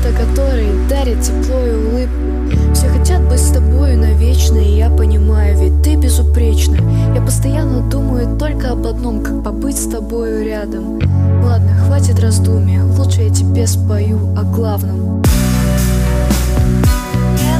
за которой дарит тепло и улыбку. Все хотят быть с тобою навечно, и я понимаю, ведь ты безупречна. Я постоянно думаю только об одном, как побыть с тобою рядом. Ладно, хватит раздумий, лучше я тебе спою о главном. Я